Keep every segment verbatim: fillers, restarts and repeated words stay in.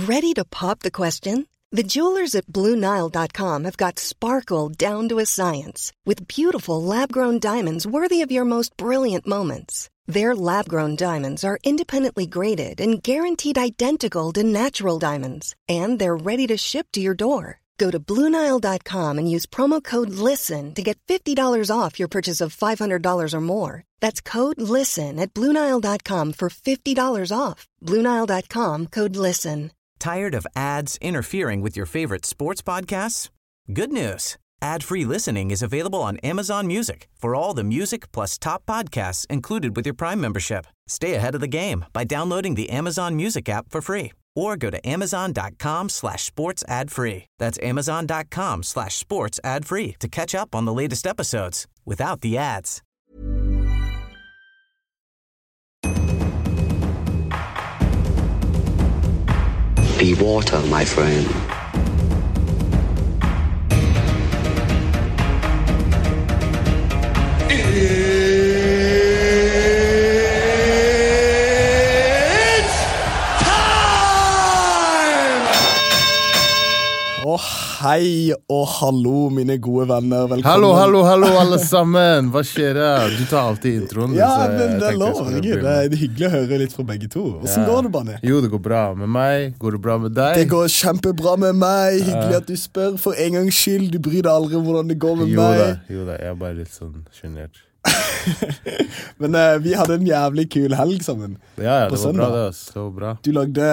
Ready to pop the question? The jewelers at Blue Nile dot com have got sparkle down to a science with beautiful lab-grown diamonds worthy of your most brilliant moments. Their lab-grown diamonds are independently graded and guaranteed identical to natural diamonds, and they're ready to ship to your door. Go to Blue Nile dot com and use promo code LISTEN to get fifty dollars off your purchase of five hundred dollars or more. That's code LISTEN at Blue Nile dot com for fifty dollars off. Blue Nile dot com, code LISTEN. Tired of ads interfering with your favorite sports podcasts? Good news. Ad-free listening is available on Amazon Music for all the music plus top podcasts included with your Prime membership. Stay ahead of the game by downloading the Amazon Music app for free or go to amazon.com slash sports ad free. That's amazon.com slash sports ad free to catch up on the latest episodes without the ads. Be water, my friend. Åh, hei og hallo, mine gode venner. Velkommen. Hallo, hallo, hallo, alle sammen. Hva skjer det? Du tar alltid introen. Ja, men det er lov. Det er hyggelig å høre litt fra begge to. Hvordan ja. går det, Banne? Jo, det går bra med meg. Går det bra med deg? Det går kjempebra med meg. Hyggelig at du spør. For en gangs skyld, du bryr deg aldri om hvordan det går med jo, meg. Da, jo da, jeg er bare litt sånn genert. Men uh, vi hadde en jævlig kul helg sammen. Ja, ja, det var bra det. Det var bra. Du lagde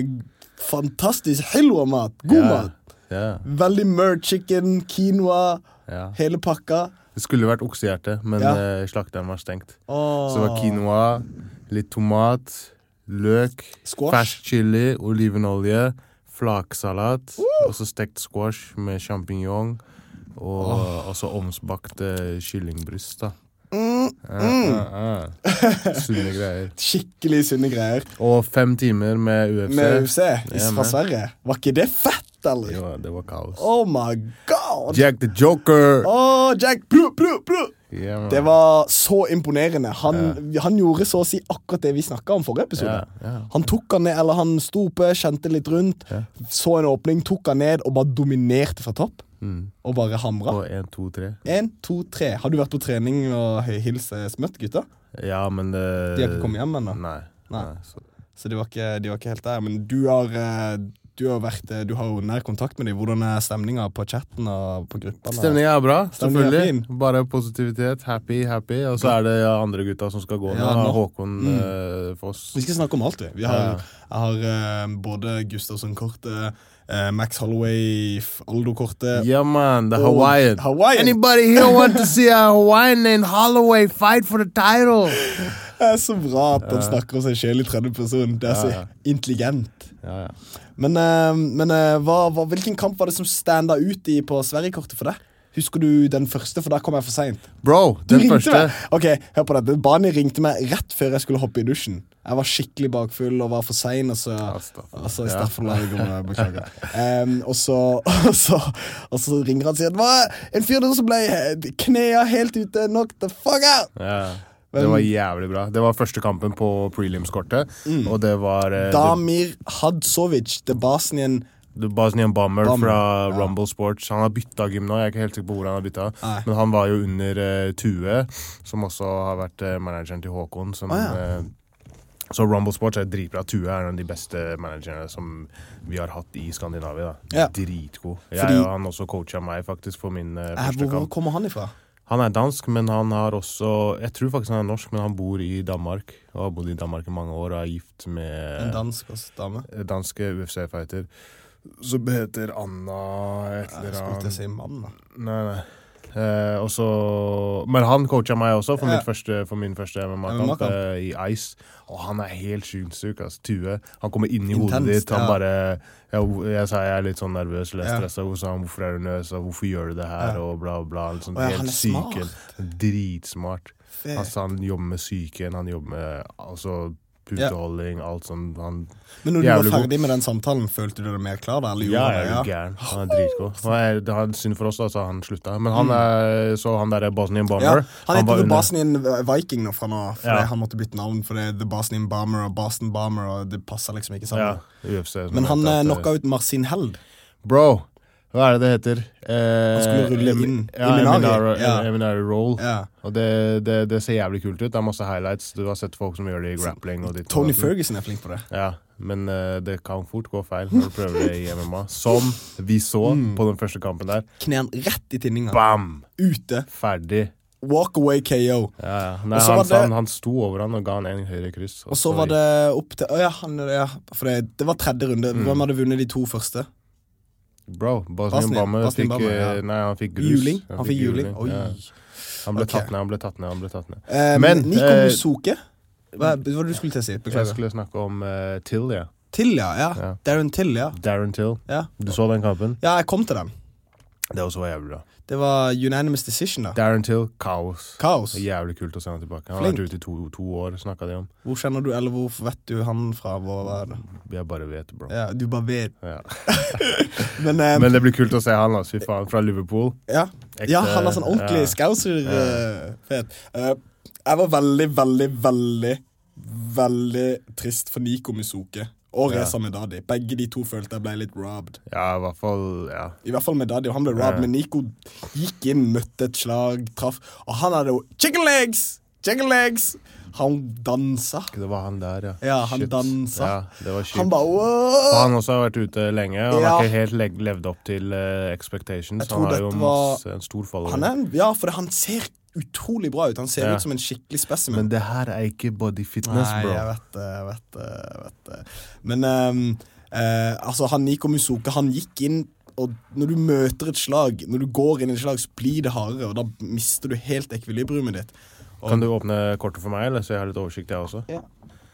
fantastisk helwa-mat. God ja. mat. Ja. Veldig mørk chicken, quinoa, ja. hele pakka. Det skulle vært oksehjerte, men ja. uh, slakteren var stengt. Oh. Så det var quinoa, litt tomat, løk, squash. Fersk chili, olivenolje, flaksalat, uh. og så stekt squash med champignon, og oh. så omsbakte kyllingbryst da. Mm, ja, mm. ja, ja. Sunne greier. Skikkelig sunne greier. Og fem timer med U F C. Med U F C ja, fra Sverige. Var ikke det fett, eller? Jo, det var kaos. Oh my god! Jack the Joker! Åh, oh, Jack, bru, bru, bru! Yeah, det var så imponerende. Han, yeah. han gjorde så å si akkurat det vi snakket om forrige episode. Yeah, yeah. Han tok han ned, eller han sto oppe, kjente litt rundt, yeah. så en åpning, tok han ned og bare dominerte fra topp. Mm. Og bare hamra. Og en, to, tre. En, to, tre. Har du vært på trening og hilse smøtt, gutta? Ja, men det... De har ikke kommet hjem ennå? Nei. Nei. Nei så. så de var, ikke, de var ikke helt der. Men du har, du har vært Du har jo nær kontakt med dem. Hvordan er stemninga på chatten og på gruppene? Stemninga er bra, Stemningen selvfølgelig. Er Bare positivitet. Happy, happy. Og så er det andre gutta som skal gå nå. Ja, Håkon mm. uh, Foss. Vi skal snakke om alt, vi. vi har, ja. Jeg har uh, både Gustavsson-kortet, Uh, Max Holloway, Aldo-kortet. Yeah, man, the Hawaiian. Hawaiian. Anybody here want to see a Hawaiian named Holloway fight for the title? Det er så bra at han uh. snakker om seg selv i tredje person. Det er så uh. intelligent. Ja, ja. Men, uh, men uh, hva, hva, hvilken kamp var det som standa ut i på Sverige-kortet for deg? Husker du den første, for da kom jeg for sent. Bro, du den første meg. Ok, hør på det. Bani ringte meg rett før jeg skulle hoppe i dusjen. Jeg var skikkelig bakfull og var for sen, og så altså, i stedet for å lage beklager. Um, og, så, og, så, og så ringer han og sier, det var en fyr der som ble knea helt ute, knock the fuck out. Ja, det var jævlig bra. Det var første kampen på prelims-kortet, mm. og det var uh, Damir Hadzovic, det Bosnien The Bosnian Bomber, Bomber. fra ja. Rumble Sports. Han har byttet gym nå, jeg er ikke helt sikker på hvor han har byttet. Nei. Men han var jo under uh, Tue, som også har vært uh, manageren til Håkon. Som, ah, ja. uh, så Rumble Sports er dritbra. Tue er en av de beste managerne som vi har hatt i Skandinavia. Da. Ja. Dritgod. Jeg Fordi... og han også coachet meg faktisk for min uh, første hvor, kamp. Hvor kommer han ifra? Han er dansk, men han har også... Jeg tror faktisk han er norsk, men han bor i Danmark. Og har bodd i Danmark i mange år og er gift med... En dansk dame? Danske U F C-fighter. Som heter Anna et eller annet. Jeg skulle ikke si mann da. Nei, nei. Eh, og så, men han coachet meg også for, ja. mitt første, for min første M M A-kamp eh, i Ice. Og han er helt synssyk, altså. Tue. Han kommer inn i Intenst, hodet ditt. Han ja. bare, jeg, jeg sa jeg er litt sånn nervøs eller stresset. Ja. Og så han, hvorfor er du nervøs? Og hvorfor gjør du det her? Ja. Og bla bla. Sånn, og ja, helt han er smart. Syken. Dritsmart. Han, han jobber med syken. Han jobber med, altså... puteholding, alt sånn. Han, men når du var ferdig god. Med den samtalen, følte du deg mer klar da? Ja, jeg er jo gæren. Han er dritgod. Det er synd for oss da, så han slutta. Men han er, så han der Bosnian Bomber. Ja, han heter The Bosnian Viking nå fra nå, for ja. Han måtte bytte navn, for det er The Bosnian Bomber og Boston Bomber, og det passer liksom ikke sammen. Ja, U F C. Men han knocka ut Marcin Held. Bro! Hva er det det heter? Eh, han skulle rulle inn ja, Eminari, ja. Eminari Roll. Ja. Og det, det, det ser jævlig kult ut. Det er masse highlights. Du har sett folk som gjør det i grappling. Og ditt, Tony og Ferguson er flink på det. Ja, men uh, det kan fort gå feil når du prøver det i M M A. Som vi så mm. på den første kampen der. Knæen rett i tinninga. Bam! Ute. Ferdig. Walk away K O. Ja, ja. Nei, han, det, han, han sto over han og ga han en høyre kryss. Og, og så var det opp til... Å ja, han, ja for det, det var tredje runde. Mm. Hvem hadde vunnet de to første? Bro, Bosnian Bomber fikk, ja. Nei, han fikk grus. Juling? Han, han fikk juling? juling. Ja. Han ble okay. tatt ned, han ble tatt ned, han ble tatt ned. Um, Men Nico Musoke, hva var det du skulle til å si? Beklager. Jeg skulle snakke om uh, Till, ja. Till, ja, ja. ja. Darren Till, ja. Darren Till. Ja. Du så den kampen? Ja, jeg kom til den. Det også var jævlig bra. Det var unanimous decision da. Darren Till, kaos. Kaos. Jævlig kult å se han tilbake. Han har vært ute i to, to år, snakket de om. Hvor kjenner du, eller hvor vet du han fra? Hvor var det? Jeg bare vet, bro. Ja, du bare vet. Ja. Men, um, Men det blir kult å se han, altså, fy faen, fra Liverpool. Ja, Ekte, ja han er sånn ordentlig ja. Scouser. Ja. Uh, fet. Uh, jeg var veldig, veldig, veldig, veldig trist for Nico Musoke. Og Reza ja. Medadi. Begge de to følte jeg ble litt robbed. Ja, i hvert fall, ja. I hvert fall Medadi, og han ble robbed, ja. Men Nico gikk inn, møtte et slag, traff, og han hadde jo chicken legs! Chicken legs! Han dansa. Det var han der, ja. Ja, han shit. dansa. Ja, det var shit. Han bare, wow! Han også har vært ute lenge, og han ja. har ikke helt le- levd opp til uh, expectations. Han har jo masse, var... en stor follower. Han er, ja, for han ser utrolig bra ut. Han ser ja. ut som en skikkelig specimen. Men det her er ikke body fitness, Nei, bro. Nei, jeg vet det, jeg vet det, jeg vet det. Men, um, uh, altså, han Nico Musoke, han gikk inn, og når du møter et slag, når du går inn i et slag, så blir det hardere, og da mister du helt ekvilibriumet ditt. Og... Kan du åpne kortet for meg, eller så jeg har litt oversikt jeg også? Ja.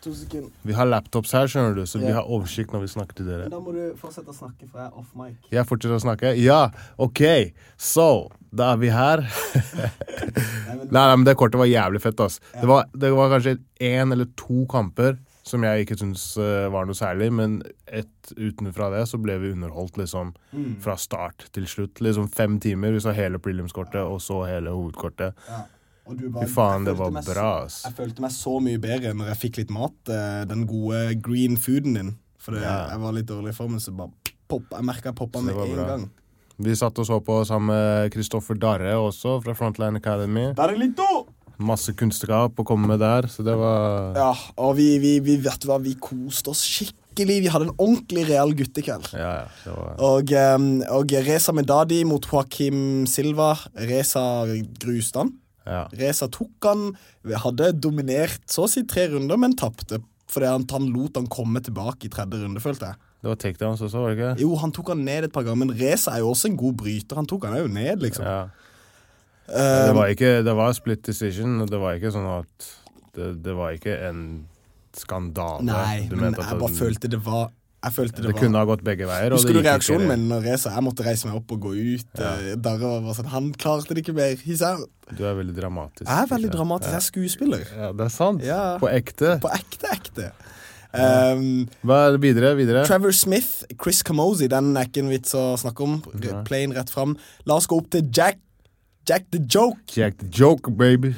Vi har laptops her, skjønner du, så ja. vi har oversikt når vi snakker til dere. Men da må du fortsette å snakke, for jeg er off mic. Jeg fortsetter å snakke? Ja, ok. Så, da er vi her. nei, men... nei, nei, men det kortet var jævlig fett, ass. Ja. Det, var, det var kanskje en eller to kamper som jeg ikke synes uh, var noe særlig, men et, utenfra det så ble vi underholdt liksom mm. fra start til slutt. Liksom fem timer, vi så hele prelimskortet og så hele hovedkortet. Ja. Fy faen, det var bra, ass. Jeg følte meg så mye bedre når jeg fikk litt mat, den gode green fooden din. For det, ja. jeg var litt dårlig i formen, så bare pop, jeg merket jeg poppet med en bra. gang. Vi satt og så på sammen med Kristoffer Darre også, fra Frontline Academy. Darrelito! Masse kunnskap å komme med der, så det var... Ja, og vi, vi, vi vet hva, vi koste oss skikkelig. Vi hadde en ordentlig real guttekveld. Ja, ja, det var... Og, um, og Reza Medadi mot Joaquim Silva. Reza Grustan. Ja. Reza tok han, hadde dominert så å si tre runder, men tappte, fordi han, han lot han komme tilbake i tredje runde, følte jeg. Det var takedowns også, var det ikke? Jo, han tok han ned et par ganger, men Reza er jo også en god bryter, han tok han jo ned, liksom. Ja. Um, det var ikke, det var split decision, det var ikke sånn at, det, det var ikke en skandale. Nei, du men jeg bare følte det var... Jeg følte det, det var... kunne ha gått begge veier. Husker du reaksjonen min når Reza? Jeg måtte reise meg opp og gå ut. Ja. Darre var sånn, han klarte det ikke mer. He's out. Du er veldig dramatisk. Jeg er veldig dramatisk, jeg er skuespiller. Ja, det er sant. Ja. På ekte. På ekte, ekte. Um, Hva er det videre, videre? Trevor Smith, Chris Camozzi, den er ikke en vits å snakke om. Ja. Plain rett frem. La oss gå opp til Jack. Jack the Joke. Jack the Joke, baby.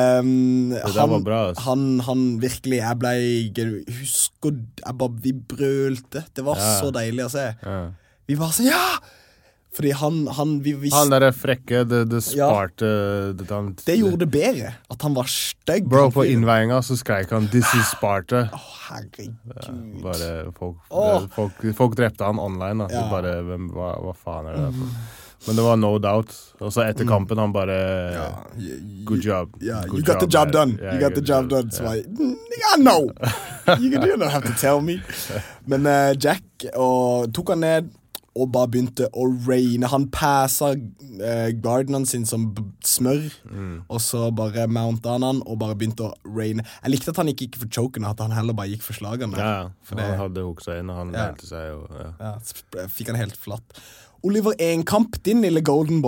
Um, det han, var bra, altså. han, han virkelig, jeg ble, jeg husker, jeg bare, vi brølte. Det var ja. så deilig å se. Ja. Vi var sånn, ja! Fordi han, han, vi visste... Han der frekke, det, det sparte... Ja. Det, det, det gjorde det bedre, at han var støgg. Bro, på innveiinga så skrek han, this is Sparta. Åh, oh, herregud. Ja, bare, folk, oh. folk, folk drepte han online, da. Ja. Bare, hvem, hva, hva faen er det der for? Men det var no doubt. Og så etter kampen han bare yeah, good job. Yeah, good you got job, the job done. Yeah, you got the job done. Så yeah. I, yeah, no. You, you don't have to tell me. Men uh, Jack og, tok han ned og bare begynte å raine. Han passet uh, garden sin som smør, mm. og så bare mountet han han og bare begynte å raine. Jeg likte at han ikke gikk for choken, at han heller bare gikk for slagene. Ja, for han det, hadde hukset inn, og han meldte ja. seg. Og, ja. Ja, fikk han helt flatt. Oliver Enkamp, din lille golden boy.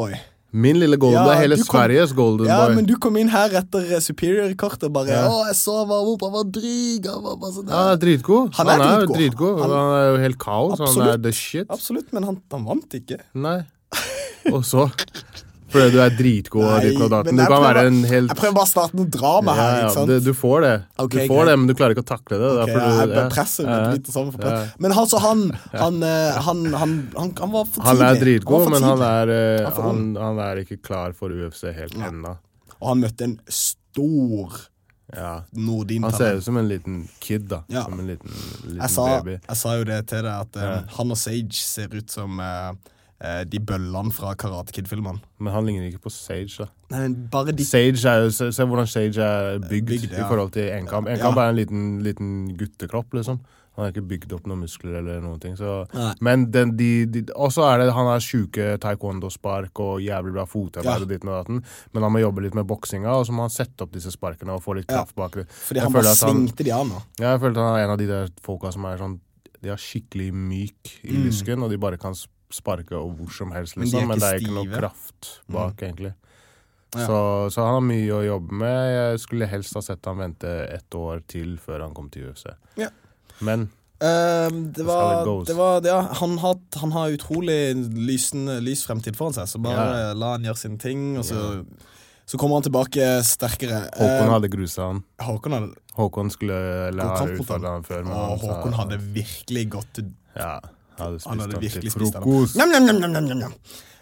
Min lille Golden, ja, det er hele kom, Sveriges Golden ja, Boy. Men du kom inn her etter Superior-kortet og bare, ja. Å, jeg så hva opp, han var drig, han var bare sånn. Ja, dritgod. Han er, han er dritgod. dritgod. Han, han er jo helt kaos, absolutt, han er the shit. Absolutt, men han, han vant ikke. Nei. Og så... Fordi du er dritgod og ditt og daten. Du kan prøver, være en helt... Jeg prøver bare å starte noe drama her, ja, ja, ikke sant? Du, du får det. Okay, du får okay. det, men du klarer ikke å takle det. Ok, du, jeg ja. presser ja. litt sammen for press. Ja. Men altså, han, han, han, han, han, han var for tidlig. Han er dritgod, han men han er, han, han er ikke klar for U F C helt ja. enda. Og han møtte en stor ja. Nordin. Han ser ut som en liten kid, da. Ja. Som en liten, liten jeg sa, baby. Jeg sa jo det til deg, at ja. um, han og Sage ser ut som... Uh, de bøllene fra Karate Kid-filmene. Men han ligner ikke på Sage, da. Nei, men bare de... Sage er jo, se, se hvordan Sage er bygd, bygd ja. i forhold til Enkamp. Enkamp ja. er en liten, liten guttekropp, liksom. Han har ikke bygd opp noen muskler eller noen ting. Så. Men den, de, de, også er det, han har syke taekwondo-spark og jævlig bra fotarbeid ja. og ditt og datten. Men han må jobbe litt med boksinga, og så må han sette opp disse sparkene og få litt kraft bak det. Fordi han bare svingte de an nå. Ja, jeg føler at han er en av de der folka som er sånn, de har skikkelig myk i mm. lysken, og de bare kan sparke og hvor som helst, liksom. Men, de men det er ikke noe kraft bak, mm. egentlig. Ja. Så, så han har mye å jobbe med. Jeg skulle helst ha sett han vente ett år til før han kom til U F C. Ja. Men uh, det var, det var ja, han, har, han har utrolig lysen, lys fremtid foran seg, så bare ja. la han gjøre sine ting, og så, ja. så kommer han tilbake sterkere. Håkon uh, hadde gruset han. Håkon, hadde, Håkon skulle lære utfordre han før. Og Håkon sa, hadde virkelig gått til... Ja. Hadde han hadde virkelig spist frokost. Nam, nam, nam, nam, nam, nam.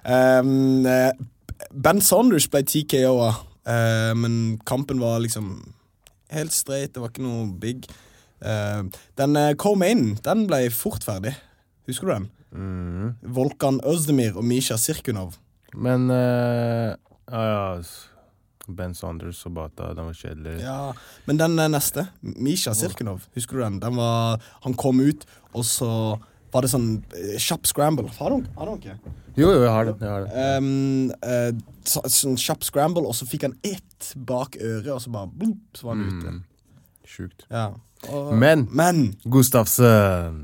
Um, uh, Ben Saunders ble T K O-a, uh, men kampen var liksom helt straight, det var ikke noe big. Uh, den uh, co-main, den ble fort ferdig. Husker du den? Mm. Volkan Özdemir og Misha Sirkunov. Men, uh, ah, ja, Ben Saunders og Bata, den var kjedelig. Ja, men den uh, neste, Misha Sirkunov, husker du den? Den var, han kom ut, og så... var det sånn uh, kjapp scramble. Har du, har du ikke? Jo, jo, jeg har det. Jeg har det. Um, uh, så, sånn kjapp scramble, og så fikk han ett bak øret, og så bare blop, så var han mm. ute. Sjukt. Ja. Og, men, men Gustafsson,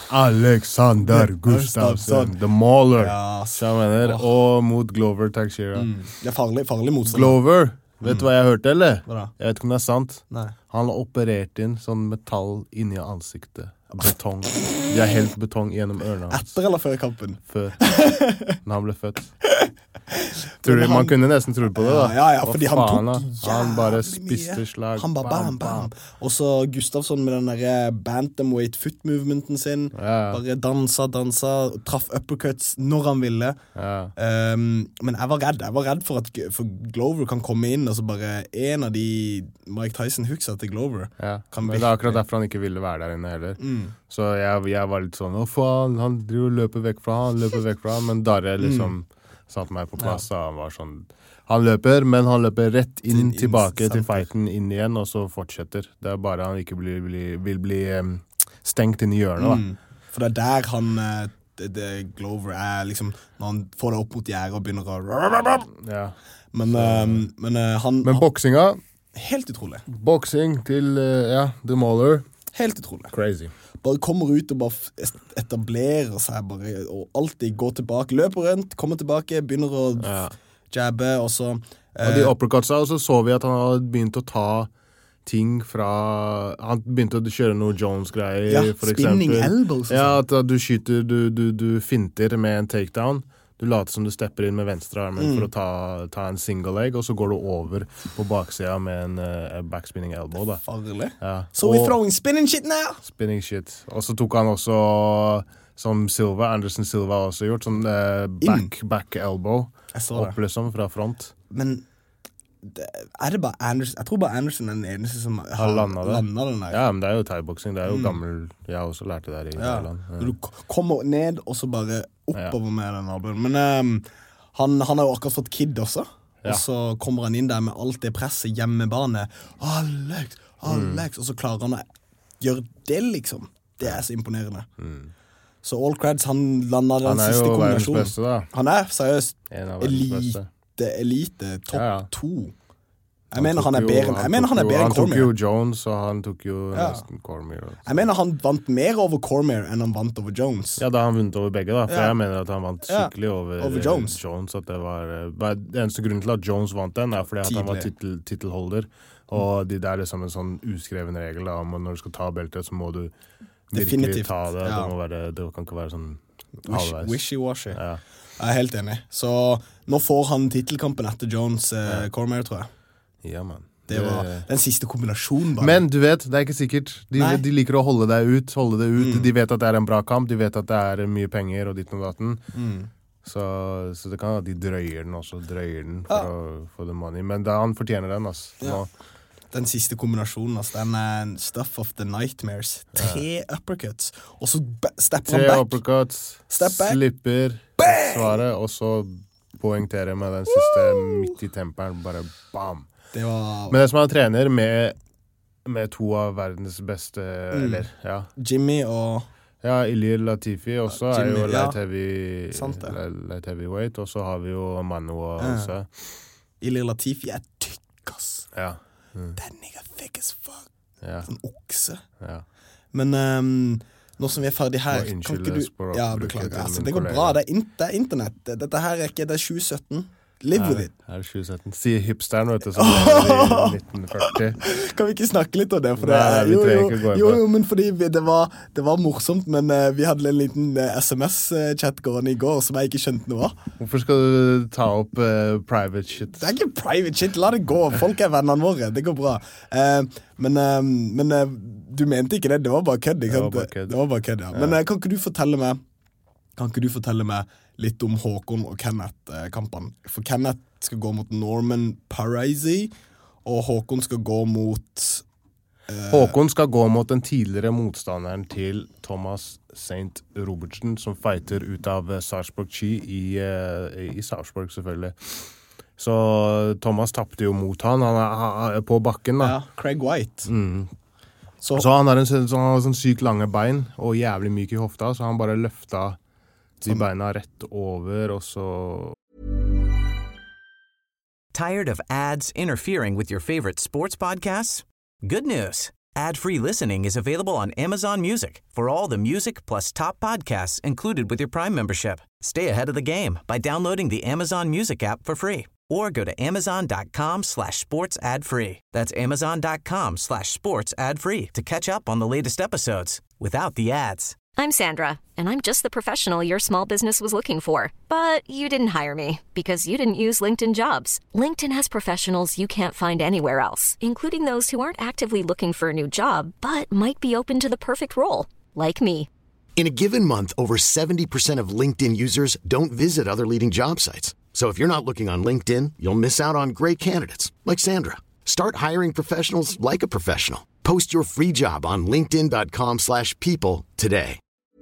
Alexander Gustafsson, The Mauler, ja, mener, oh. og mot Glover Teixeira. Mm. Det er farlig, farlig motstand. Glover, vet du mm. hva jeg hørte, eller? Hva da? Jeg vet ikke om det er sant. Nei. Han har operert inn sånn metall inni ansiktet. Betong. De har helt betong gjennom ørene hans. Etter eller før kampen? Før. Når han ble født. Tror du, han, man kunne nesten tro på det, da. Ja, ja, fordi han faen, tok han bare spiste slag. Han bare bam, bam. Og så Gustafsson med den der bantamweight foot movementen sin. Ja. Bare dansa, dansa, traff uppercuts når han ville. Ja. Um, men jeg var redd. Jeg var redd for at for Glover kan komme inn, og så bare en av de Mike Tyson-hooksa til Glover. Ja. Men det er akkurat derfor han ikke ville være der inne heller. Mm. Så jeg, jeg var litt sånn, å faen, han driver og løper vekk fra han, løper vekk fra han, men Darre liksom... Mm. satt meg på plass, ja. Han var sånn han løper, men han løper rett inn, inn tilbake til fighten, inn igjen, og så fortsetter. Det er bare han ikke blir, blir, vil bli um, stengt inn i hjørnet, da. Mm. For det er der han det, det Glover er liksom, når han får det opp mot gjerdet og begynner å ja. men, um, men uh, han men boksinga helt utrolig. Boksing til uh, ja, The Mauler helt utrolig. Crazy. Bare kommer ut og bare etablerer seg bare, og alltid går tilbake, løper rundt, kommer tilbake, begynner å ja. jabbe, og så... Eh, og de uppercutsa, og så så vi at han hadde begynt å ta ting fra... Han begynte å kjøre noe Jones-greier, ja, for eksempel. Spinning elbows. Ja, at du skyter, du, du, du finter med en takedown. Du later som du stepper inn med venstre armen mm. for å ta, ta en single leg, og så går du over på baksida med en uh, backspinning elbow. Da. Farlig. Ja. So we're throwing spinning shit now! Spinning shit. Og så tok han også, som Silva, Anderson Silva har også gjort, sånn uh, back, back elbow. Opp liksom fra front. Men det, er det bare Anderson? Jeg tror bare Anderson er den eneste som har, har landet den der. Ja, men det er jo thai-boksing. Det er jo mm. gammel... Jeg har også lært det der i ja. Thailand. Ja. Du kommer ned, og så bare oppover ja. med den albuen. Men um, han, han har jo akkurat fått kid også. Ja. Og så kommer han inn der med alt det presset, hjemmebane. Alex, Alex. Mm. Og så klarer han å gjøre det, liksom. Det er så imponerende. Mm. Så All Creds, han landet den siste kombinasjonen. Han er jo verdens beste, da. Han er seriøst en av verdens beste. elite, elite, topp ja, ja. to. Jeg mener han, han er bedre, jeg mener han er bedre enn Cormier. Han tok jo Jones, og han tok jo ja. nesten Cormier. Også. Jeg mener han vant mer over Cormier enn han vant over Jones. Ja, da har han vunnet over begge, da. For ja. jeg mener at han vant skikkelig over, over Jones. Jones. At det var, det eneste grunnen til at Jones vant den, er fordi at han var titel, titelholder. Og de der er liksom en sånn uskreven regel da, om når du skal ta beltet, så må du virkelig Definitivt. ta det. Ja. Det, må være, det kan ikke være sånn halvveis. Wishy-washy. Ja. Jeg er helt enig. Så nå får han titelkampen etter Jones eh, ja. Cormier, tror jeg. Ja, man. Det var den siste kombinasjonen bare. Men du vet, det er ikke sikkert. De, de liker å holde deg ut, holde det ut. Mm. De vet at det er en bra kamp, de vet at det er mye penger og ditt og datten. Mm. Så, så det kan være at de drøyer den også, drøyer den for, ja. å, for the money. Men da, han fortjener den, altså. Ja. Den siste kombinasjonen, altså, den er stuff of the nightmares. Tre ja. uppercuts, og så stepper han back. Tre uppercuts, slipper svaret, og så poengterer med den siste midt i temperen, bare bam. Det var... Men det som han trener med, med to av verdens beste, mm. eller, ja. Jimmy og... Ja, Ilir Latifi også ja, Jimmy, er jo light, ja. heavy, light heavyweight, og så har vi jo Manu og Hose. Ja. Ilir Latifi er tykk, ass. Ja. Mm. Den nigga thick as fuck. Ja. Sånn okse. Ja. Men um, nå som vi er ferdig her, kan ikke du... Ja, beklager. Altså, det går bra, det er, in det er internett. Dette her er ikke, det er tjue sytten. Live with it. Her er tjue sytten. Sier hipsteren, vet du, som lever i nitten førti. Kan vi ikke snakke litt om det? For det Nei, vi jo, jo, gå jo, jo, men fordi vi, det, var, det var morsomt, men uh, vi hadde en liten uh, S M S-chat gående i går som jeg ikke skjønte noe av. Hvorfor skal du ta opp uh, private shit? Det er ikke private shit, la det gå. Folk er vennene våre, det går bra. Uh, men uh, men uh, du mente ikke det, det var bare kødd, ikke sant? Det var bare kødd, det var bare kødd ja. Ja. Men uh, kan ikke du fortelle meg Kan ikke du fortelle meg litt om Håkon og Kenneth-kampen? For Kenneth skal gå mot Norman Paraisi, og Håkon skal gå mot... Uh... Håkon skal gå mot den tidligere motstanderen til Thomas Saint Robertson, som fighter ut av Sarpsborg Chi i, uh, i Sarpsborg, selvfølgelig. Så Thomas tappte jo mot han, han er, han er på bakken da. Ja, Craig White. Mm. Så... så han har en sånn, sånn sykt lange bein, og jævlig myk i hofta, så han bare løfta de beina rett over, og så... Tired of ads interfering with your favorite sports podcasts? Good news. Ad-free listening is available on Amazon Music for all the music plus top podcasts included with your Prime membership. Stay ahead of the game by downloading the Amazon Music app for free or go to amazon.com slash sports ad free. That's amazon.com slash sports ad free to catch up on the latest episodes without the ads. I'm Sandra, and I'm just the professional your small business was looking for. But you didn't hire me because you didn't use LinkedIn Jobs. LinkedIn has professionals you can't find anywhere else, including those who aren't actively looking for a new job, but might be open to the perfect role, like me. In a given month, over seventy percent of LinkedIn users don't visit other leading job sites. So if you're not looking on LinkedIn, you'll miss out on great candidates, like Sandra. Start hiring professionals like a professional. Post your free job on linkedin.com slash people today.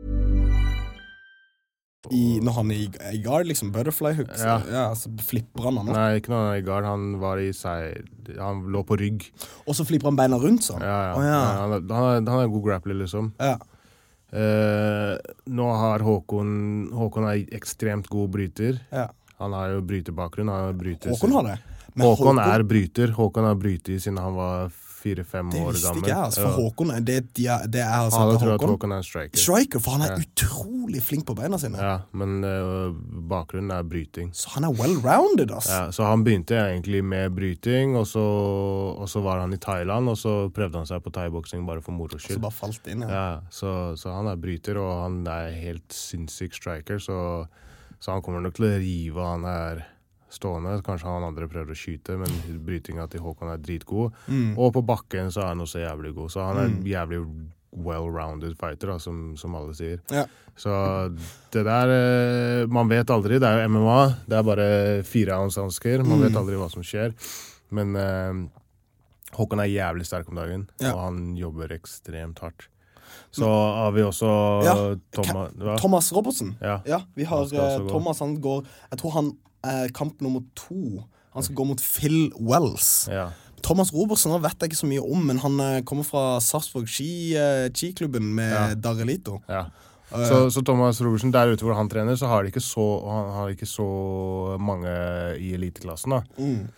I, når han er i, i guard, liksom, butterfly hooks, ja. Ja, så flipper han han nå. Nei, ikke når han er i guard, han var i seg, han lå på rygg. Og så flipper han beina rundt sånn? Ja, ja. Oh, ja. ja han, han, er, han er en god grappler, liksom. Ja. Uh, nå har Håkon, Håkon er ekstremt god bryter. Ja. Han har jo bryterbakgrunn. Han har bryter, Håkon har det? Men Håkon, Håkon er bryter. Håkon har bryter siden han var fire-fem år gammel. Det visste ikke jeg, altså, for Håkon, det, det, det er altså ja, Håkon. tror at Håkon er en striker. Striker, for han er ja. utrolig flink på beina sine. Ja, men uh, bakgrunnen er bryting. Så han er well-rounded, altså. Ja, så han begynte egentlig med bryting, og så, og så var han i Thailand, og så prøvde han seg på thai-boksing bare for moro skyld. Så bare falt inn, ja. Ja, så, så han er bryter, og han er helt sinnssyk striker, så, så han kommer nok til å rive han her stående. Kanskje han andre prøver å skyte, men brytinga til Håkon er dritgod. Mm. Og på bakken så er han også jævlig god. Så han er en mm. jævlig well-rounded fighter, da, som, som alle sier. Ja. Så det der, man vet aldri, det er jo M M A, det er bare fire ounce hansker, man mm. vet aldri hva som skjer. Men uh, Håkon er jævlig sterk om dagen, ja. Og han jobber ekstremt hardt. Så har vi også ja. Thomas, Thomas Robertson. Ja. Ja, vi har uh, Thomas, han går, jeg tror han er kamp nummer to. Han skal gå mot Phil Wells. Ja. Thomas Robertson vet jeg ikke så mye om, men han uh, kommer fra Sarpsborg Ski-klubben uh, med ja. Darelito. Ja. Uh, så, så Thomas Robertson, der ute hvor han trener, så har de ikke så, han har ikke så mange i eliteklassen da. Mm.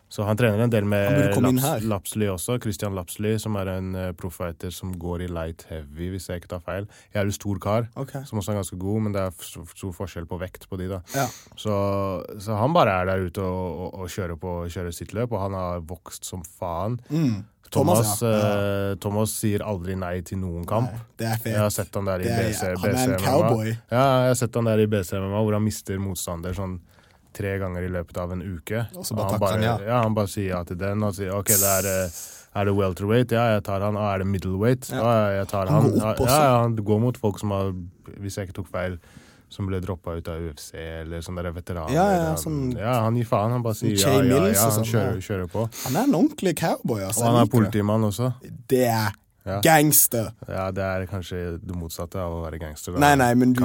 Så han trener en del med Laps, Lapsley også, Christian Lapsley, som er en uh, profighter som går i light heavy, hvis jeg ikke tar feil. Jeg er jo stor kar, okay. som også er ganske god, men det er stor forskjell på vekt på de da. Ja. Så, så han bare er der ute og, og, og kjører, på, kjører sitt løp, og han har vokst som faen. Mm. Thomas, Thomas, ja. uh, Thomas sier aldri nei til noen kamp. Nei, det er fett. Jeg har sett han der i er, B C, han B C er en cowboy. Ja, jeg har sett han der i B C M M A, hvor han mister motstander sånn tre ganger i løpet av en uke. Og så bare han, bare, bare, ja. Ja, han bare sier ja til den, og sier, ok, det er, er det welterweight? Ja, jeg tar han. Og er det middleweight? Ja, jeg tar han. Han går opp også. Ja, ja, han går mot folk som har, hvis jeg ikke tok feil, som ble droppet ut av U F C, eller sånne der veteraner. Ja, ja, sånn, ja, han gir faen, han bare sier ja, ja, ja, han sånn, kjører, kjører på. Han er en ordentlig cowboy, altså. Og han er politimann også. Det er ja. Gangster. Ja, det er kanskje det motsatte av å være gangster. Da. Nei, nei, men du...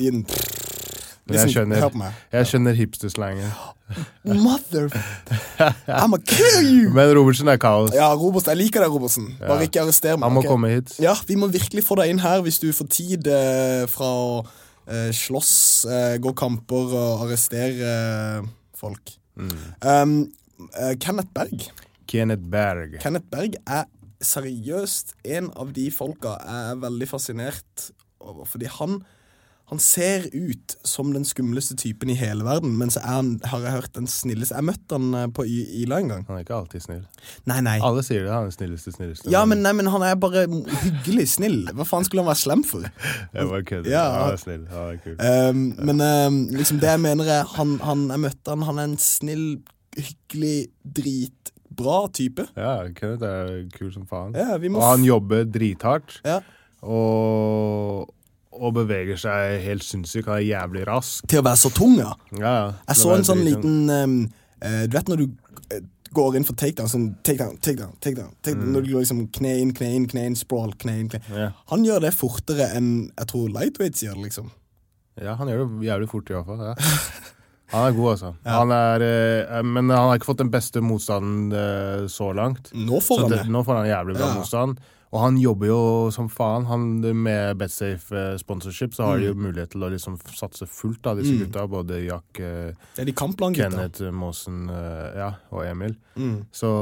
Men jeg skjønner, jeg skjønner hipster-slangen. Mother... I'ma kill you! Men Robertsen er kaos. Ja, Robertsen, jeg liker deg, Robertsen. Bare ja. Ikke arrester meg. Han må okay? komme hit. Ja, vi må virkelig få deg inn her hvis du får tid eh, fra å eh, slåss, eh, gå kamper og arrestere eh, folk. Mm. Um, eh, Kenneth Berg. Kenneth Berg. Kenneth Berg er seriøst en av de folka jeg er veldig fascinert over, fordi han Han ser ut som den skumleste typen i hele verden, men så er han, har jeg hørt, den snilleste. Jeg møtte han på Ila en gang. Han er ikke alltid snill. Nei, nei. Alle sier det, han er den snilleste, snilleste. Ja, men, nei, men han er bare hyggelig snill. Hva faen skulle han være slem for? Jeg var kødder. Ja, han er snill. Han er kul. Um, men um, liksom det jeg mener er, han, han, jeg møtte han, han er en snill, hyggelig, dritbra type. Ja, Kenneth er kul som faen. Ja, vi må og han jobber drithardt. Ja. Og... og beveger seg helt sinnssykt, han er jævlig rask. Til å være så tung, ja. Ja, ja. Jeg så en sånn liten, um, uh, du vet når du uh, går inn for takedown, sånn takedown, takedown, takedown, takedown mm. når du går liksom kne inn, kne inn, kne inn, sprawl, kne inn, kne inn. Ja. Han gjør det fortere enn, jeg tror, lightweights gjør det, liksom. Ja, han gjør det jævlig fort i hvert fall, ja. Han er god, altså. Ja. Han er, uh, men han har ikke fått den beste motstanden uh, så langt. Nå får han det. Nå får han jævlig bra ja. Motstand. Og han jobber jo som faen. Han, med BetSafe uh, sponsorship så har mm. de jo mulighet til å liksom satse fullt av disse mm. gutta, både Jack, uh, det er de kampland Kenneth, Måsen uh, ja, og Emil. Mm. Så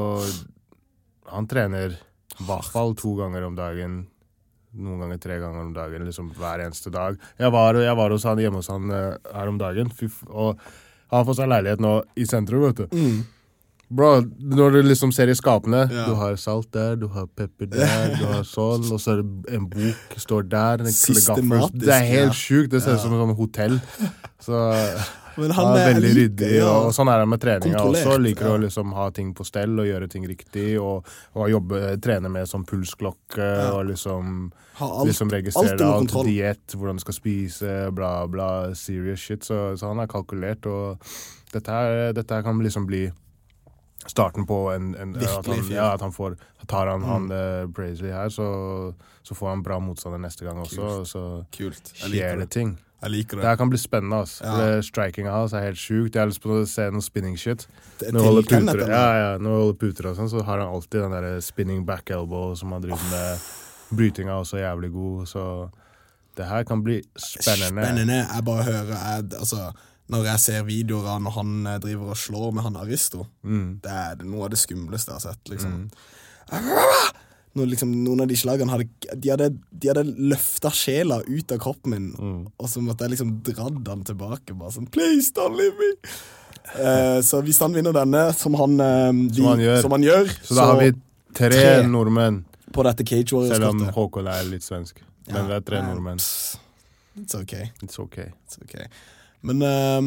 han trener i hvert fall to ganger om dagen, noen ganger tre ganger om dagen, liksom hver eneste dag. Jeg var, jeg var hos han hjemme hos han uh, her om dagen, og han har fått seg leilighet nå i sentrum, vet du. Mm. Bro, når du liksom ser i skapene, ja. Du har salt der, du har pepper der, du har sånn, og så er det en bok står der, en systematisk. Det er helt ja. Sykt, det ser ut ja. Som en sånn hotell. Så men han, han er, er veldig like, ryddig, ja. Og sånn er han med treninga også. Liker ja. Å liksom ha ting på stell og gjøre ting riktig, og, og jobbe, trene med sånn pulsklokke, ja. Og liksom, alt, liksom registrere alt, alt diett, hvordan du skal spise, bla bla, serious shit. Så, så han er kalkulert, og dette her, dette her kan liksom bli starten på en, en at, han, ja, at han får tar han, mm. han uh, Braisley her, så, så får han bra motstander neste gang også. Kult. Så Kult. skjer det ting. Jeg liker det. Det her kan bli spennende, altså. Ja. Striking hans er helt sjukt. Jeg har lyst på å se noe spinning shit. Det, når han puter, ja, ja, når han holder puter og sånn, så har han alltid den der spinning back elbow som han driver med. Brytinga også jævlig god, så det her kan bli spennende. Spennende. Jeg bare hører, jeg, altså når jeg ser videoer av når han driver og slår med han Aristo, mm. det er noe av det skumleste jeg har sett, liksom. Mm. Når liksom, noen av de slagene hadde, de hadde, de hadde løftet sjela ut av kroppen min, mm. og så måtte jeg liksom dratt han tilbake, bare sånn, please don't leave me. uh, så hvis han vinner denne, som han, uh, de, som han, gjør. Som han gjør, så, så da har vi tre, tre nordmenn på dette Cage Warriors-kortet. Selv om Håkon er litt svensk, ja, men det er tre nordmenn. It's okay. It's okay. It's okay. Men um,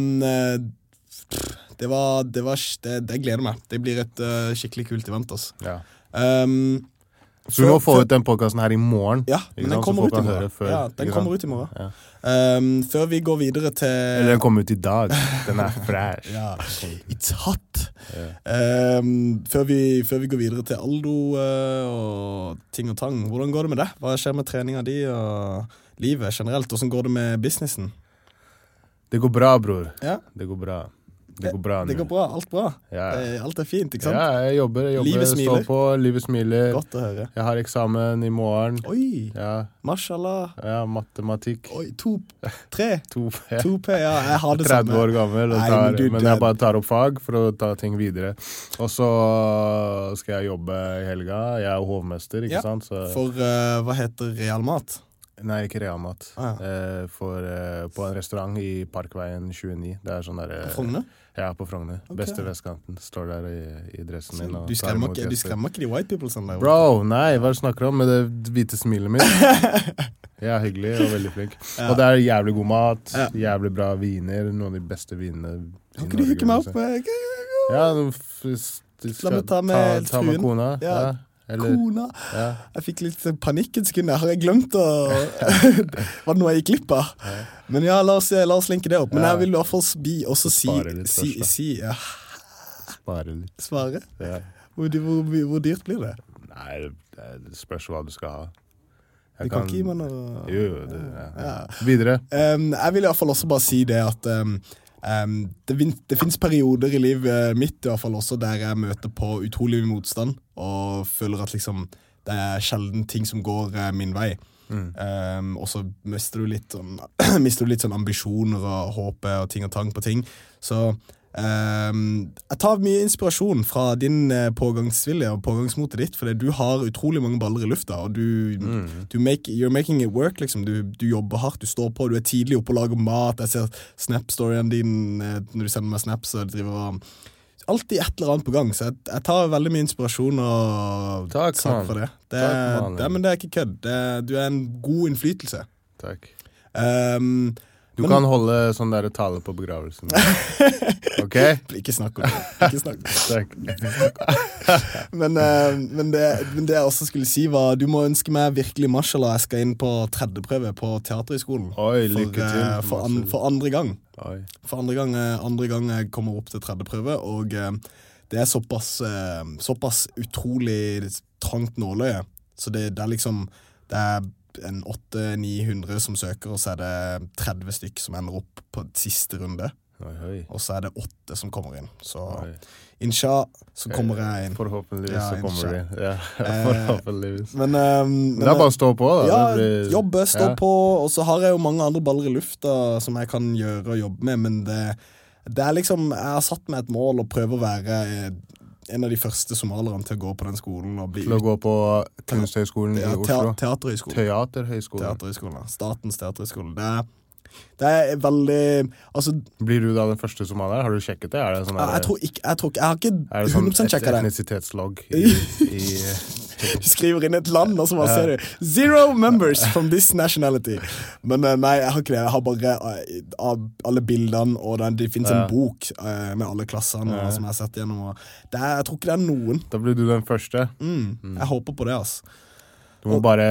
det var, det var det, det gleder meg. Det blir et uh, skikkelig kult event, altså. Ja. Um, så vi må få ut den podcasten her i morgen. Ja, men den kommer ut i morgen. Før, ja, den kommer ut i morgen. Ja. Um, før vi går videre til... Eller den kommer ut i dag. Den er fresh. Ja, it's hot. Yeah. Um, før, vi, før vi går videre til Aldo uh, og ting og tang. Hvordan går det med det? Hva skjer med treninga di og livet generelt? Hvordan går det med businessen? Det går bra, bror. Ja. Det går bra. Det går bra. Det går bra, alt bra. Ja. Alt er fint, ikke sant? Ja, jeg jobber, jeg jobber, livet smiler. står på, livet smiler. Godt å høre. Jeg har eksamen i morgen. Oi, ja. Mashallah. Ja, matematikk. Oi, to, tre. to P. To P, ja, jeg har det tretti samme. år gammel, Nei, tar, men, du, men jeg bare tar opp fag for å ta ting videre. Og så skal jeg jobbe i helga. Jeg er jo hovmester, ikke ja. sant? Så... For uh, hva heter Real Mat? Nei, ikke Realmat. Ah, ja. eh, for, eh, på en restaurant i Parkveien tjueni. Det er sånn der... Eh, på Frogner? Ja, på Frogner. Okay. Beste vestkanten. Står der i, i dressen min. Du skremmer, ikke, du skremmer ikke de white people sånn der? Bro, nei, hva snakker du om med det hvite smilet mitt? Jeg er hyggelig og veldig flink. Ja. Og det er jævlig god mat, ja. Jævlig bra viner, noen av de beste vinene. Kan ikke du hykke meg opp? Ja, la meg ta med ta, ta med kona. Ja. Ja. Eller, kona. Ja. Jeg fikk litt panikk en sekund. Har jeg glemt å... Var det noe jeg gikk glipp av? Ja. Men ja, la oss, la oss linke det opp. Men jeg vil i hvert fall også si... litt si, si ja. Spare litt. Spare? Ja. Hvor, hvor, hvor dyrt blir det? Nei, det spørs hva du skal ha. Jeg du kan ikke gi meg noe... Jo, det, ja. Ja. Videre. Um, jeg vil i hvert fall også bare si det at... Um, Um, det, det finnes perioder i livet mitt i hvert fall også der jeg møter på utrolig motstand og føler at liksom det er sjelden ting som går uh, min vei. Mm. Um, og så mister du litt sånn, mister du litt sånn ambisjoner og håpe og ting og tang på ting. Så um, jeg tar mye inspirasjon fra din uh, pågangsvilje og pågangsmotet ditt, fordi du har utrolig mange baller i lufta, og du, mm. du make, you're making it work, liksom. Du, du jobber hardt, du står på, du er tidlig oppe og lager mat. Jeg ser snap-storyen din uh, når du sender meg snaps, og driver og alltid et eller annet på gang, så jeg, jeg tar veldig mye inspirasjon og takk for det. Det, takk, det. Men det er ikke kødd. Det, du er en god innflytelse. Takk. Um, du men, kan holde sånn der tale på begravelsen. Ok? Ikke snakk om det. Ikke snakk om det. men, uh, men, det, men det jeg også skulle si var, du må ønske meg virkelig mashallah, jeg skal inn på tredje prøve på teaterhøyskolen. Oi, lykke til. For, uh, for, an, for andre gang. Oi. For andre gang, andre gang jeg kommer opp til tredje prøve, og uh, det er såpass, uh, såpass utrolig trangt nåløye. Så det, det er liksom, det er en åtte ni hundre som søker, og så er det tretti stykk som ender opp på siste runde. Oi, oi. Og så er det åtte som kommer inn. Så insha, så kommer jeg inn. Forhåpentligvis ja, så kommer du inn. Ja, forhåpentligvis. Men, um, men det er bare å stå på, da. Ja, blir, jobbe, stå ja. på. Og så har jeg jo mange andre baller i lufta som jeg kan gjøre og jobbe med, men det, det er liksom, jeg har satt meg et mål og prøver å være en av de første somalerne til å gå på den skolen. Og bli til å gå på Kunsthøgskolen ja, i Oslo? Teaterhøgskolen. Teaterhøgskolen. Teaterhøgskolen, Statens teaterhøgskole. Det er, det er veldig... Altså, blir du da den første somalier? Har du sjekket det? Er det sånn der, jeg tror ikke, jeg tror ikke, jeg har ikke er det sånn hundre prosent sjekket det. Etnisitetslogg i... i du skriver inn et land, og så bare ja. ser du zero members from this nationality. Men nei, jeg har ikke det. Jeg har bare uh, av alle bildene, og det, det finnes ja. en bok uh, med alle klassene ja. som jeg har sett gjennom. Det er, jeg tror ikke det er noen. Da blir du den første. Mm, mm. Jeg håper på det, altså. Du må og, bare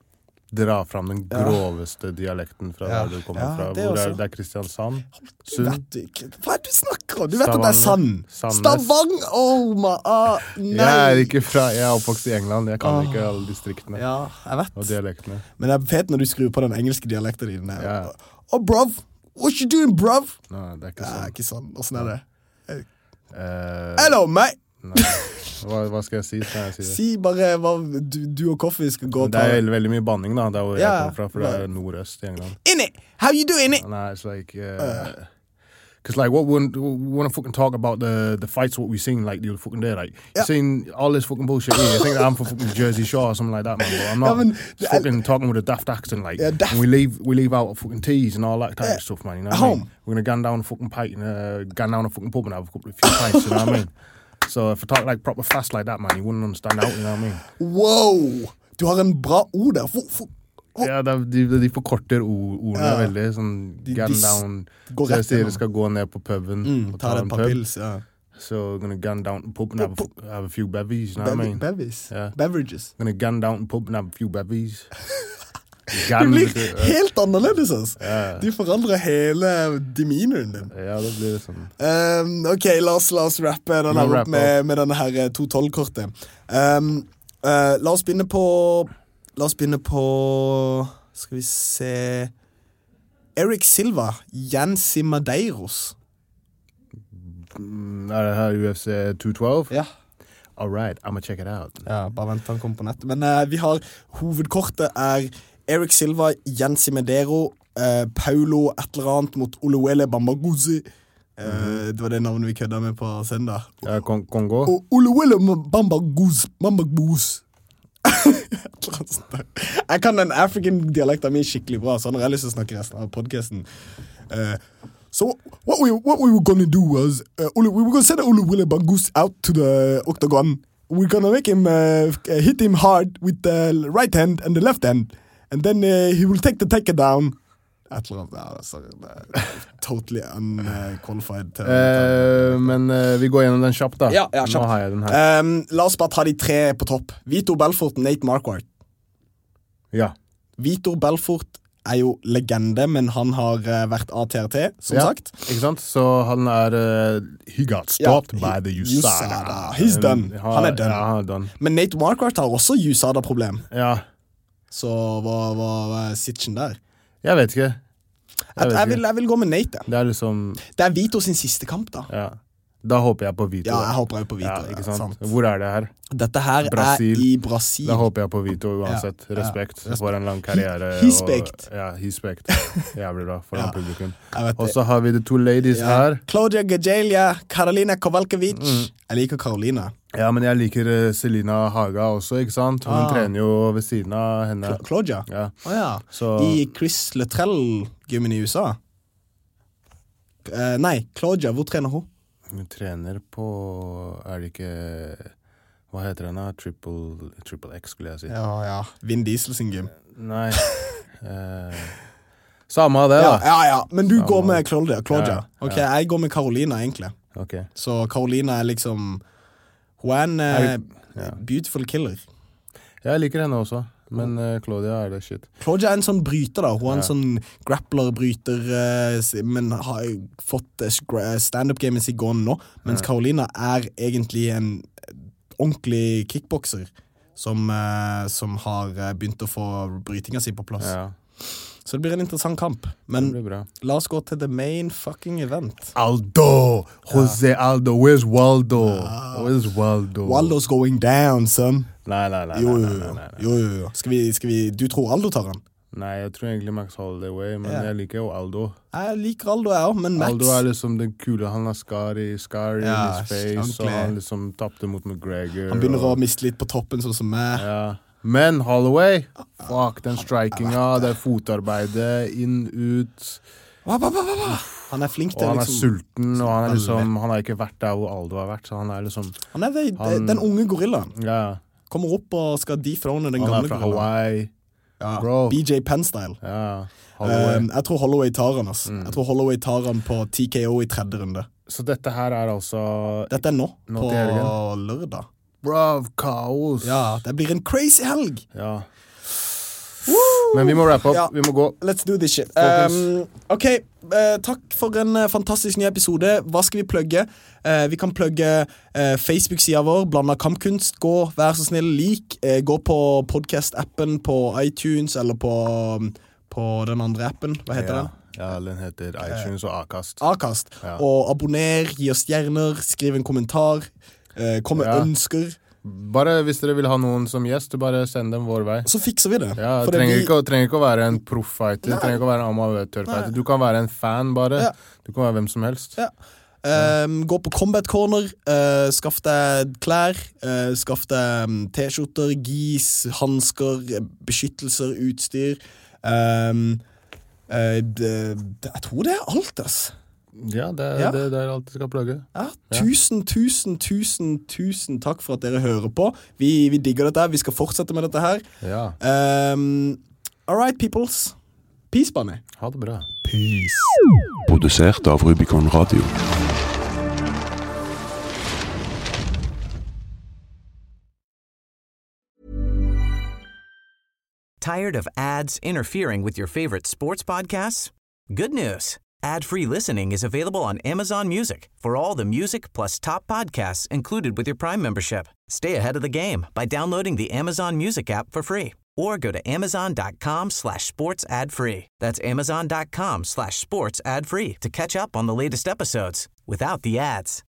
dra fram den groveste ja. dialekten fra ja. der du kommer ja, fra. Det, Hvor er, det er Kristiansand. Sund. Hva er det du snakker om? Du vet Stavanger. At det er Sand. Stavanger! Oh my, uh, nei. Jeg er ikke fra, jeg er oppvokst i England. Jeg kan oh. ikke alle distriktene. Ja, jeg vet. Og dialektene. Men det er fett når du skrur på den engelske dialekten din. Ja. Oh, bruv! What you doing, bruv? Nei, det er ikke sånn. Det er ikke sånn. Hvordan er det? Uh, Hello, mate! Nei. Hva, hva skal jeg si? Skal jeg si, det? Si bare hva du, du og Coffee skal gå og ta. Det er veldig, veldig mye banning da, der hvor yeah. jeg kommer fra, for det er nordøst i England. In it! How you doing it? Nah, it's like... Uh, Cause like what when we want to fucking talk about the the fights what we seen like the other fucking day like yeah. seeing all this fucking bullshit here. I think that I'm from fucking Jersey Shore or something like that, man. But I'm not yeah, man, fucking I, talking with a daft accent like. Yeah, daft. And we leave we leave out fucking teas and all that type yeah. of stuff, man. You know what I mean? We're gonna gun down a fucking pint and uh, gun down a fucking pub and have a couple of few pints. You know what I mean? So if I talk like proper fast like that, man, you wouldn't understand out. You know what I mean? Wow, du har en bra ord der. For, for, Oh. Ja, de, de forkorter ordene ja. veldig, sånn gun down, så jeg sier de skal gå ned på puben mm, og ta, ta en pub. Pils, ja. So gonna gun down the pub and have a, have a few bevies, you know Be- what I mean? Bevies? Yeah. Beverages? Gonna gun down the pub and have a few bevies. Det blir helt annerledes, altså. Yeah. De forandrer hele demeanoren din. Ja, det blir det sånn. Um, ok, la oss, la oss rappe denne her opp med, med denne her to tolv-kortet. Um, uh, la oss begynne på... La oss begynne på, skal vi se, Eric Silva, Yancy Madeiros. Er det her U F C to twelve? Ja. All right, I'm gonna check it out. Ja, bare vent til han kommer på nett. Men uh, vi har hovedkortet er Eric Silva, Jensi Medero, uh, Paulo et eller annet mot Oluwele Bambaguzi. Uh, mm-hmm. Det var det navnet vi kødda med på søndag. Ja, Kong- Kongo. O- Oluwele Bambaguzi. Bambaguzi. Jeg kan den African-dialekten min skikkelig bra, så når jeg har lyst til å snakke resten av podcasten. Uh, so what we what we were gonna do was uh, we were gonna send Oluwele Bambaguzi out to the octagon. We're gonna make him uh, hit him hard with the right hand and the left hand, and then uh, he will take the taker down. Et eller annet, ja, sorry, totally unqualified. Uh, men uh, vi går gjennom den kjapt da. Ja, ja, kjapt. Nå har jeg den her. Um, la oss bare ta de tre på topp. Vitor Belfort, Nate Marquardt. Ja. Vitor Belfort er jo legende, men han har uh, vært A T R T, som ja, sagt. Ikke sant? Så han er uh, he got stopped ja, he, by the U S A D A. U S A D A. He's done. Han, han er done. Ja, han er done. Men Nate Marquardt har også U S A D A-problem. Ja. Så hva, hva, hva er sitchen der? Jeg vet ikke. Jeg, vet jeg, vil, jeg vil gå med Nate. Det er liksom... Det er Vitor sin siste kamp, da. Ja. Da håper jeg på Vitor. Ja, jeg håper jeg på Vitor. Ja, ikke sant? sant? Hvor er det her? Dette her Brasil. er i Brasil. Da håper jeg på Vitor uansett. Ja, Respekt ja. for en lang karriere. Hispekt. Ja, hispekt. Jævlig bra for ja. en publikum. Og så har vi de to ladies ja. her. Claudia Gajelia, Karolina Kowalkiewicz. Mm. Jeg liker Karolina. Ja, men jeg liker uh, Selina Haga også, ikke sant? Hun ah. trener jo ved siden av henne. Cla- Claudia? Ja. Oh, ja. Så... I Chris Luttrell-gymmen i U S A? Uh, nei, Claudia, hvor trener hun? Hun trener på, er det ikke, hva heter den da? Triple, Triple X, skulle jeg si. Ja, ja. Vin Diesel sin gym. Nei. eh, samme av det, da. Ja, ja, ja. Men du samme. Går med Claudia. Claudia. Ja, ok, ja. Jeg går med Karolina, egentlig. Ok. Så Karolina er liksom, hun er en uh, ja. beautiful killer. Jeg liker henne også. Men uh, Claudia er det shit. Claudia er en sånn bryter da. Hun er ja. en sånn grappler-bryter, uh, men har fått uh, stand-up-gamen sin gående nå. Mens ja. Karolina er egentlig en ordentlig kickbokser som, uh, som har uh, begynt å få brytinga si på plass. Ja. Så det blir en interessant kamp. Men la oss gå til the main fucking event. Aldo! Jose ja. Aldo. Where's Waldo? Ja. Where's Waldo? Waldo's going down, son. Nei, nei, nei. Jo, nei, nei, nei, nei. jo, jo, jo. Skal vi, skal vi, du tror Aldo tar han? Nei, jeg tror egentlig Max Holloway, men yeah. jeg liker jo Aldo. Jeg liker Aldo, jeg også, men Max... Aldo er liksom den kule, han har scar i, scar i ja, his face, ordentlig. Og han liksom tappte mot McGregor. Han begynner og... å miste litt på toppen, sånn som meg. Ja. Men Holloway, fuck den strikinga, det fotarbeidet, inn, ut... Hva, hva, hva, hva? Han er flink til og han er liksom... sulten, og han, er liksom, han har ikke vært der hvor Aldo har vært, så han er liksom... Han er det, han... den unge gorillaen. Ja. Kommer opp og skal dethrone den gamle gorillaen. Han er fra Hawaii. Ja, bro. B J Penn-style. Ja, um, jeg tror Holloway tar han, ass. Mm. Jeg tror Holloway tar han på T K O i tredje runde. Så dette her er altså... Dette er nå, nå på lørdag. Bro, kaos. Ja, det blir en crazy helg. Ja. Woo! Men vi må wrap up, ja. Vi må gå. Let's do this shit. Um, ok, uh, takk for en uh, fantastisk ny episode. Hva skal vi plugge? Uh, vi kan plugge uh, Facebook-sida vår, Blanda Kampkunst. Gå, vær så snill, lik. Uh, gå på podcast-appen på iTunes, eller på, um, på den andre appen. Hva heter ja. den? Ja, den heter iTunes og Acast. Acast. Ja. Og abonner, gi oss stjerner, skriv en kommentar, uh, kom med ja. ønsker. Bare hvis dere vil ha noen som gjest, bare send dem vår vei. Så fikser vi det. Ja, det trenger, vi... ikke, trenger ikke å være en proff-fighter, trenger ikke å være en amatør-fighter. Du kan være en fan bare. Ja. Du kan være hvem som helst. Ja. Um, gå på Combat Corner, uh, skaff deg klær, uh, skaff deg um, t-skjorter, gis, handsker, beskyttelser, utstyr. Um, uh, det, det, jeg tror det er alt, ass. Ja, det er, ja. Det, det er alt jeg skal plugge. Ja, tusen, tusen, tusen, tusen takk for at dere hører på. Vi, vi digger dette, vi skal fortsette med dette her. Ja. Um, all right, peoples. Peace, Bunny. Ha det bra. Peace. Produsert av Rubicon Radio. Tired of ads interfering with your favorite sports podcasts? Good news. Ad-free listening is available on Amazon Music for all the music plus top podcasts included with your Prime membership. Stay ahead of the game by downloading the Amazon Music app for free or go to amazon.com slash sports ad free. That's amazon.com slash sports ad free to catch up on the latest episodes without the ads.